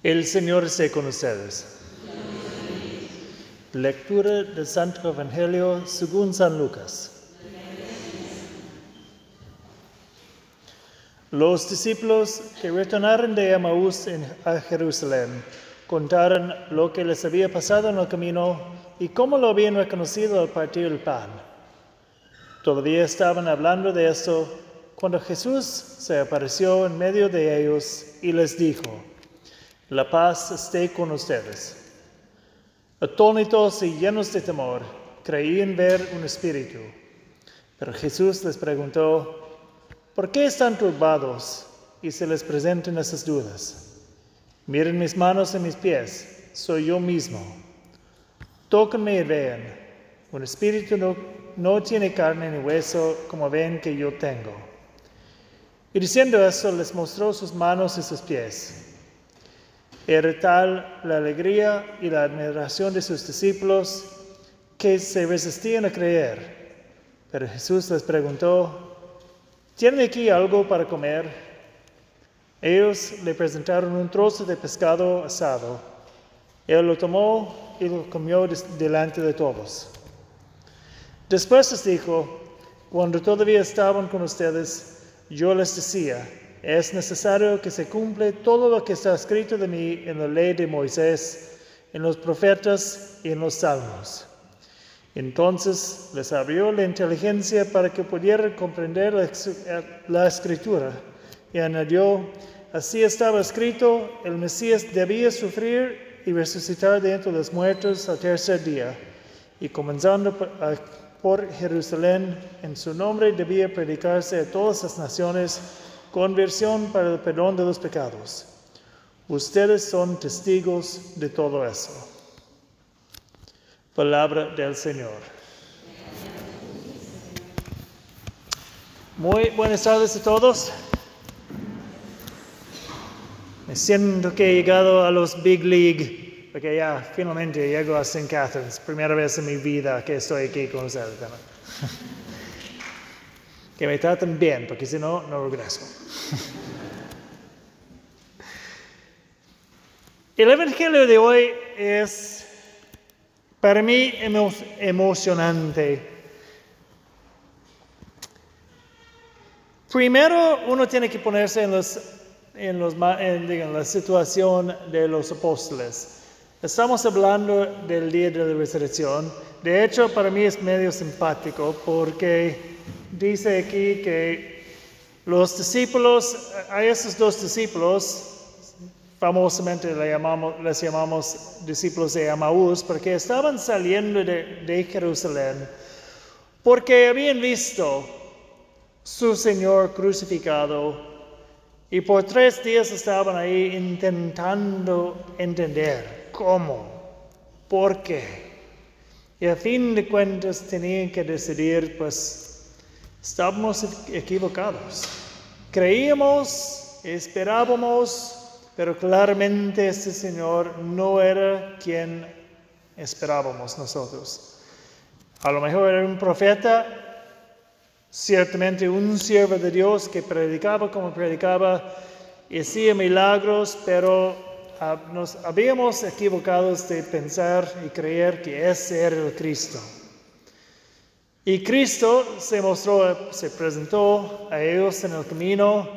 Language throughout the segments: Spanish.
El Señor esté con ustedes. Lectura del Santo Evangelio según San Lucas. Los discípulos que retornaron de Emaús a Jerusalén contaron lo que les había pasado en el camino y cómo lo habían reconocido al partir el pan. Todavía estaban hablando de esto cuando Jesús se apareció en medio de ellos y les dijo: «La paz esté con ustedes». Atónitos y llenos de temor, creían ver un espíritu. Pero Jesús les preguntó: «¿Por qué están turbados?» Y se les presentan esas dudas. «Miren mis manos y mis pies, soy yo mismo. Tóquenme y vean. Un espíritu no tiene carne ni hueso como ven que yo tengo». Y diciendo eso, les mostró sus manos y sus pies. Era tal la alegría y la admiración de sus discípulos que se resistían a creer. Pero Jesús les preguntó: «¿Tienen aquí algo para comer?». Ellos le presentaron un trozo de pescado asado. Él lo tomó y lo comió delante de todos. Después les dijo: «Cuando todavía estaban con ustedes, yo les decía: es necesario que se cumpla todo lo que está escrito de mí en la ley de Moisés, en los profetas y en los salmos». Entonces les abrió la inteligencia para que pudieran comprender la escritura y añadió: «Así estaba escrito, el Mesías debía sufrir y resucitar de entre los muertos al tercer día, y comenzando por Jerusalén, en su nombre debía predicarse a todas las naciones conversión para el perdón de los pecados. Ustedes son testigos de todo eso». Palabra del Señor. Muy buenas tardes a todos. Me siento que he llegado a los Big League, porque ya finalmente llego a St. Catharines. Primera vez en mi vida que estoy aquí con ustedes. Que me traten bien, porque si no, no regreso. El Evangelio de hoy es, para mí, emocionante. Primero, uno tiene que ponerse en la situación de los apóstoles. Estamos hablando del día de la resurrección. De hecho, para mí es medio simpático porque dice aquí que los discípulos, a esos dos discípulos, famosamente les llamamos discípulos de Emaús, porque estaban saliendo de Jerusalén, porque habían visto su Señor crucificado y por 3 días estaban ahí intentando entender cómo, por qué. Y a fin de cuentas tenían que decidir, pues, estábamos equivocados. Creíamos, esperábamos, pero claramente este Señor no era quien esperábamos nosotros. A lo mejor era un profeta, ciertamente un siervo de Dios que predicaba como predicaba y hacía milagros, pero nos habíamos equivocado de pensar y creer que ese era el Cristo. Y Cristo se presentó a ellos en el camino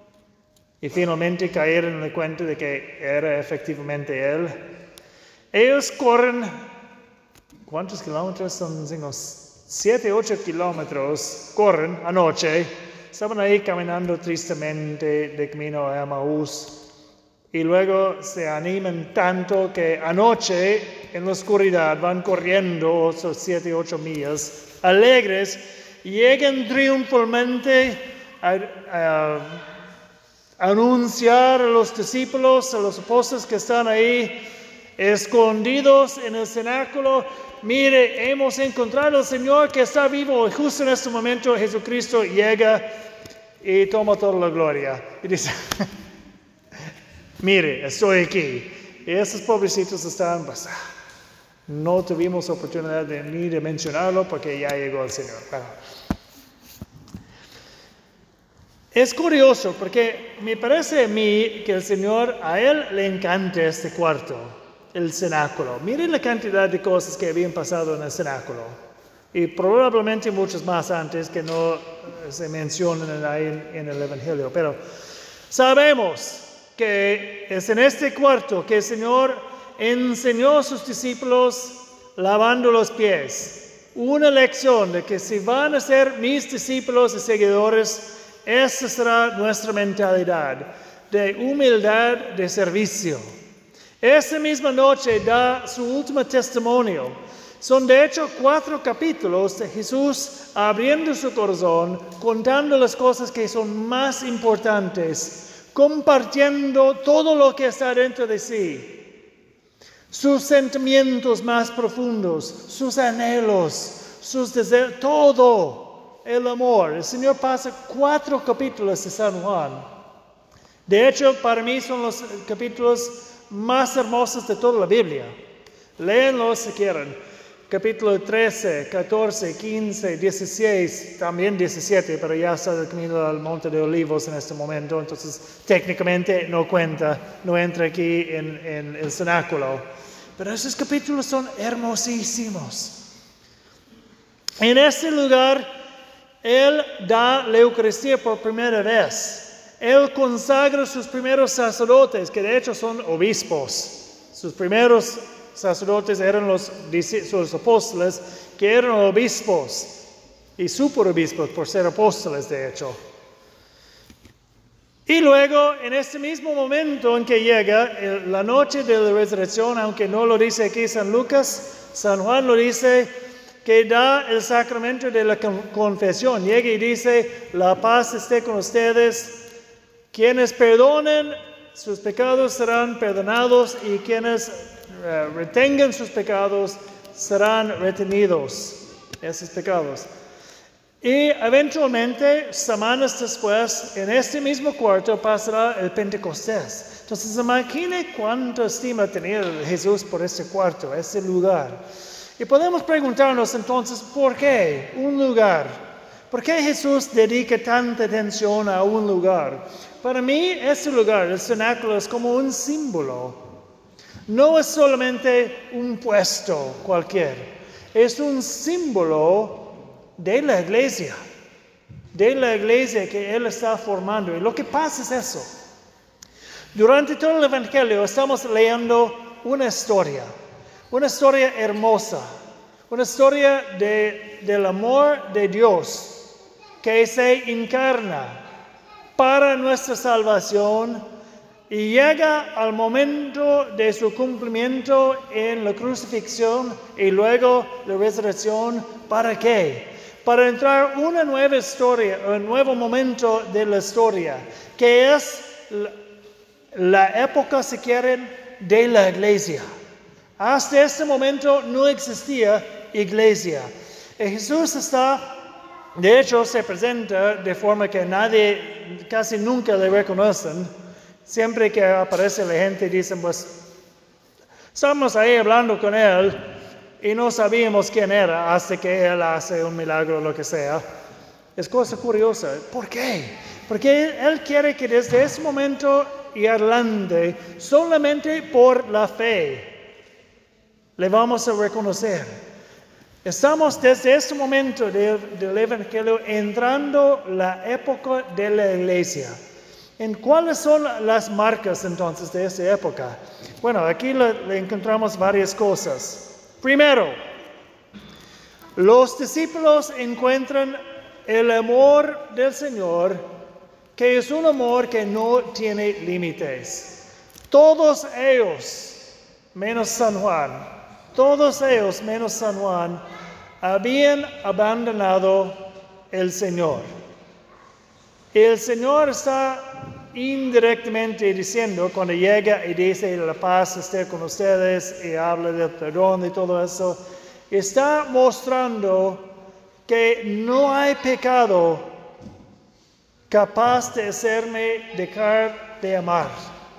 y finalmente cayeron en la cuenta de que era efectivamente Él. Ellos corren, ¿cuántos kilómetros? Son 7, 8 kilómetros, corren anoche. Estaban ahí caminando tristemente de camino a Emaús. Y luego se animan tanto que anoche en la oscuridad van corriendo esos 7, 8 millas, alegres, llegan triunfalmente a anunciar a los discípulos, a los apóstoles que están ahí escondidos en el cenáculo: «Mire, hemos encontrado al Señor que está vivo». Y justo en este momento Jesucristo llega y toma toda la gloria. Y dice: «Mire, estoy aquí». Y esos pobrecitos están, pues, no tuvimos oportunidad ni de mencionarlo porque ya llegó el Señor. Bueno. Es curioso porque me parece a mí que el Señor, a Él le encanta este cuarto, el cenáculo. Miren la cantidad de cosas que habían pasado en el cenáculo. Y probablemente muchas más antes que no se mencionan ahí en el Evangelio. Pero sabemos que es en este cuarto que el Señor enseñó a sus discípulos lavando los pies. Una lección de que si van a ser mis discípulos y seguidores, esa será nuestra mentalidad de humildad, de servicio. Esa misma noche da su último testimonio. Son de hecho 4 capítulos de Jesús abriendo su corazón, contando las cosas que son más importantes, compartiendo todo lo que está dentro de sí. Sus sentimientos más profundos, sus anhelos, sus deseos, todo. El amor. El Señor pasa 4 capítulos de San Juan. De hecho, para mí son los capítulos más hermosos de toda la Biblia. Léenlos si quieren. Capítulo 13, 14, 15, 16, también 17, pero ya está el camino al Monte de Olivos en este momento, entonces técnicamente no cuenta, no entra aquí en el cenáculo. Pero esos capítulos son hermosísimos. En este lugar, Él da la Eucaristía por primera vez. Él consagra sus primeros sacerdotes, que de hecho son obispos. Sus primeros sacerdotes eran sus apóstoles, que eran obispos. Y superobispos por ser apóstoles, de hecho. Y luego, en este mismo momento en que llega la noche de la resurrección, aunque no lo dice aquí San Lucas, San Juan lo dice, que da el sacramento de la confesión. Llega y dice, la paz esté con ustedes. Quienes perdonen sus pecados serán perdonados y quienes retengan sus pecados serán retenidos, esos pecados. Y eventualmente, semanas después, en este mismo cuarto pasará el Pentecostés. Entonces, imagine cuánta estima tenía Jesús por ese cuarto, ese lugar. Y podemos preguntarnos entonces, ¿por qué un lugar? ¿Por qué Jesús dedica tanta atención a un lugar? Para mí, ese lugar, el cenáculo, es como un símbolo. No es solamente un puesto cualquier. Es un símbolo de la iglesia que Él está formando. Y lo que pasa es eso. Durante todo el Evangelio estamos leyendo una historia hermosa, una historia del amor de Dios que se encarna para nuestra salvación y llega al momento de su cumplimiento en la crucifixión y luego la resurrección. ¿Para qué? Para entrar una nueva historia, un nuevo momento de la historia, que es la época, si quieren, de la iglesia. Hasta este momento no existía iglesia. Y Jesús de hecho, se presenta de forma que nadie, casi nunca le reconocen. Siempre que aparece la gente dicen, pues, estamos ahí hablando con Él y no sabíamos quién era hasta que Él hace un milagro o lo que sea. Es cosa curiosa. ¿Por qué? Porque Él quiere que desde ese momento y adelante, solamente por la fe, le vamos a reconocer. Estamos desde este momento del Evangelio entrando la época de la iglesia. ¿En cuáles son las marcas entonces de esa época? Bueno, aquí le encontramos varias cosas. Primero, los discípulos encuentran el amor del Señor, que es un amor que no tiene límites. Todos ellos, menos San Juan, habían abandonado el Señor. Y el Señor está indirectamente diciendo, cuando llega y dice, la paz esté con ustedes, y habla del perdón y todo eso, está mostrando que no hay pecado capaz de hacerme dejar de amar.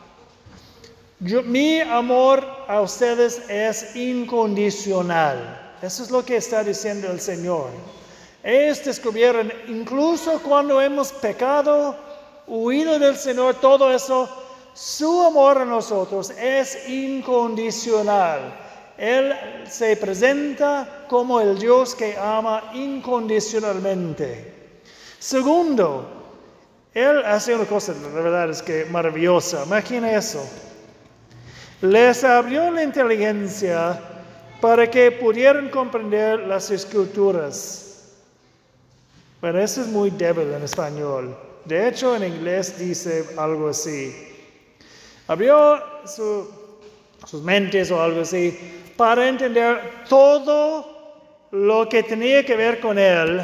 Mi amor a ustedes es incondicional. Eso es lo que está diciendo el Señor. Ellos descubrieron, incluso cuando hemos pecado, huido del Señor, todo eso, su amor a nosotros es incondicional. Él se presenta como el Dios que ama incondicionalmente. Segundo, Él hace una cosa, la verdad es que maravillosa. Imagina eso. Les abrió la inteligencia para que pudieran comprender las Escrituras. Bueno, eso es muy débil en español. De hecho, en inglés dice algo así. Abrió sus mentes o algo así para entender todo lo que tenía que ver con Él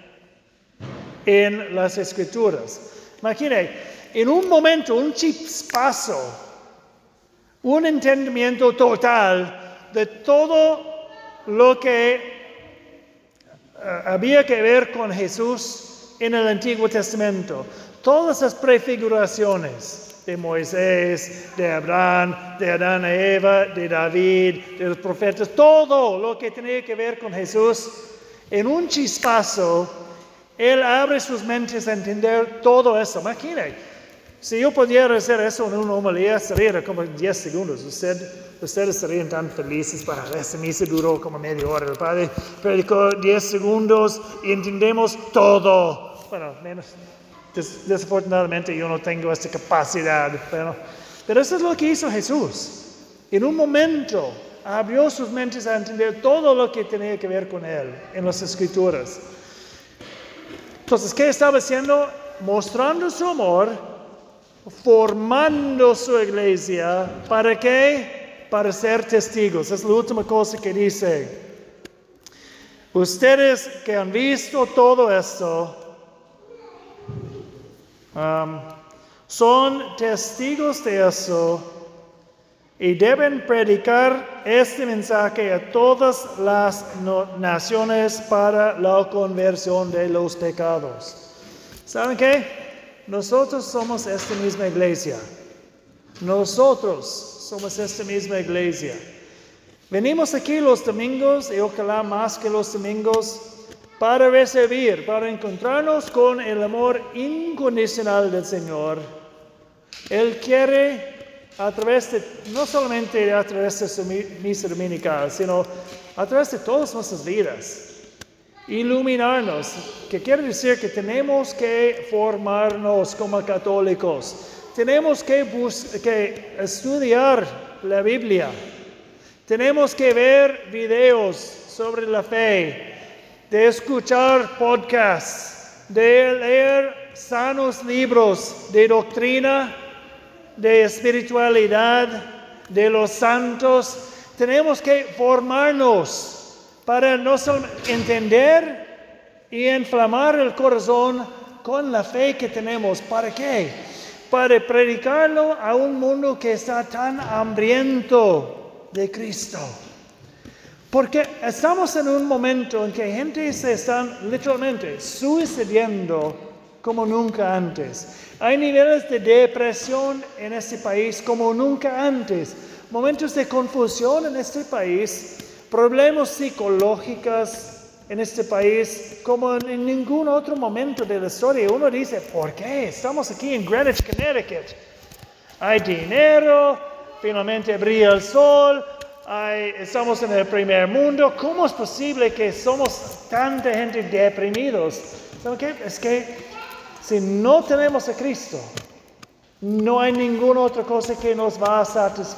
en las Escrituras. Imagine, en un momento, un chispazo, un entendimiento total de todo lo que había que ver con Jesús en el Antiguo Testamento. Todas las prefiguraciones de Moisés, de Abraham, de Adán y Eva, de David, de los profetas, todo lo que tenía que ver con Jesús, en un chispazo, Él abre sus mentes a entender todo eso. Imagine, si yo pudiera hacer eso en una homilía, sería como 10 segundos. Ustedes serían tan felices. Bueno, esta misa duró como media hora. El Padre predicó 10 segundos y entendemos todo. Bueno, menos. Desafortunadamente yo no tengo esta capacidad. Pero eso es lo que hizo Jesús. En un momento abrió sus mentes a entender todo lo que tenía que ver con Él en las Escrituras. Entonces, ¿qué estaba haciendo? Mostrando su amor, formando su iglesia. ¿Para qué? Para ser testigos. Es la última cosa que dice. Ustedes que han visto todo esto, son testigos de eso y deben predicar este mensaje a todas las naciones para la conversión de los pecados. ¿Saben qué? Nosotros somos esta misma iglesia. Nosotros somos esta misma iglesia. Venimos aquí los domingos y ojalá más que los domingos para recibir, para encontrarnos con el amor incondicional del Señor. Él quiere no solamente a través de su misa dominical, sino a través de todas nuestras vidas. Iluminarnos, que quiere decir que tenemos que formarnos como católicos. Tenemos que estudiar la Biblia. Tenemos que ver videos sobre la fe, de escuchar podcasts, de leer sanos libros de doctrina, de espiritualidad, de los santos. Tenemos que formarnos para no solo entender y inflamar el corazón con la fe que tenemos. ¿Para qué? Para predicarlo a un mundo que está tan hambriento de Cristo. Porque estamos en un momento en que gente se están literalmente suicidando como nunca antes. Hay niveles de depresión en este país como nunca antes. Momentos de confusión en este país. Problemas psicológicos en este país como en ningún otro momento de la historia. Uno dice, ¿por qué? Estamos aquí en Greenwich, Connecticut. Hay dinero, finalmente brilla el sol. Estamos en el primer mundo. ¿Cómo es posible que somos tanta gente deprimidos? ¿Saben qué? Es que si no tenemos a Cristo, no hay ninguna otra cosa que nos va a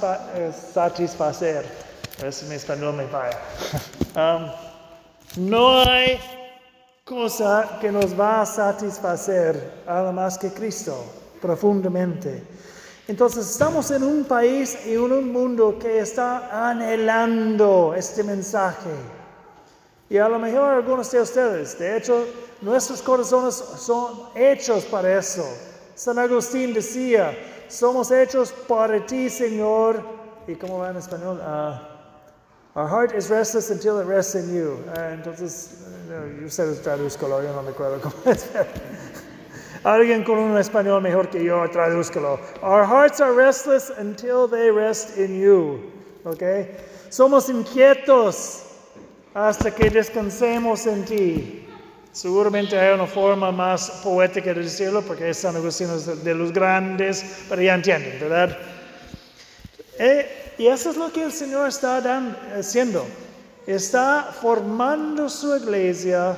satisfacer. A veces mi español me falla. No hay cosa que nos va a satisfacer, nada más que Cristo, profundamente. Entonces estamos en un país y en un mundo que está anhelando este mensaje. Y a lo mejor algunos de ustedes, de hecho, nuestros corazones son hechos para eso. San Agustín decía, somos hechos para ti, Señor. ¿Y cómo va en español? Our heart is restless until it rests in you. Entonces, ustedes tradúzcalo, yo no me acuerdo cómo es. Alguien con un español mejor que yo, tradúzcalo. Our hearts are restless until they rest in you. ¿Okay? Somos inquietos hasta que descansemos en ti. Seguramente hay una forma más poética de decirlo, porque es San Agustíno de los grandes, pero ya entienden, ¿verdad? Y eso es lo que el Señor está haciendo. Está formando su iglesia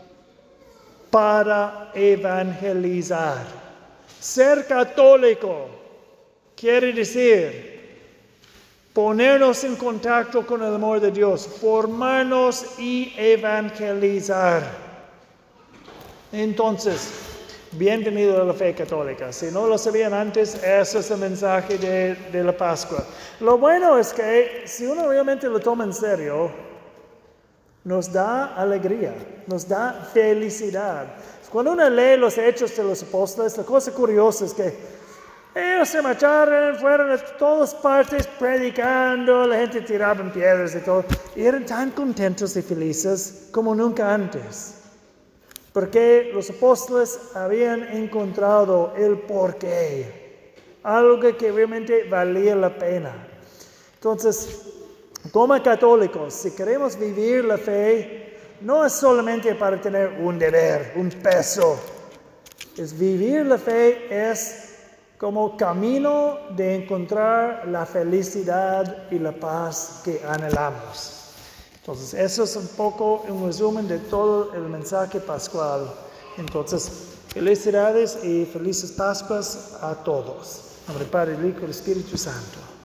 para evangelizar. Ser católico quiere decir ponernos en contacto con el amor de Dios, formarnos y evangelizar. Entonces, bienvenido a la fe católica. Si no lo sabían antes, ese es el mensaje de la Pascua. Lo bueno es que si uno realmente lo toma en serio, nos da alegría, nos da felicidad. Cuando uno lee los Hechos de los Apóstoles, la cosa curiosa es que ellos se marcharon, fueron a todas partes predicando, la gente tiraba en piedras y todo, y eran tan contentos y felices como nunca antes. Porque los apóstoles habían encontrado el porqué, algo que realmente valía la pena. Entonces, como católicos, si queremos vivir la fe, no es solamente para tener un deber, un peso. Vivir la fe es como camino de encontrar la felicidad y la paz que anhelamos. Entonces, eso es un poco un resumen de todo el mensaje pascual. Entonces, felicidades y felices Pascuas a todos. En nombre del Padre, del Hijo y del Espíritu Santo.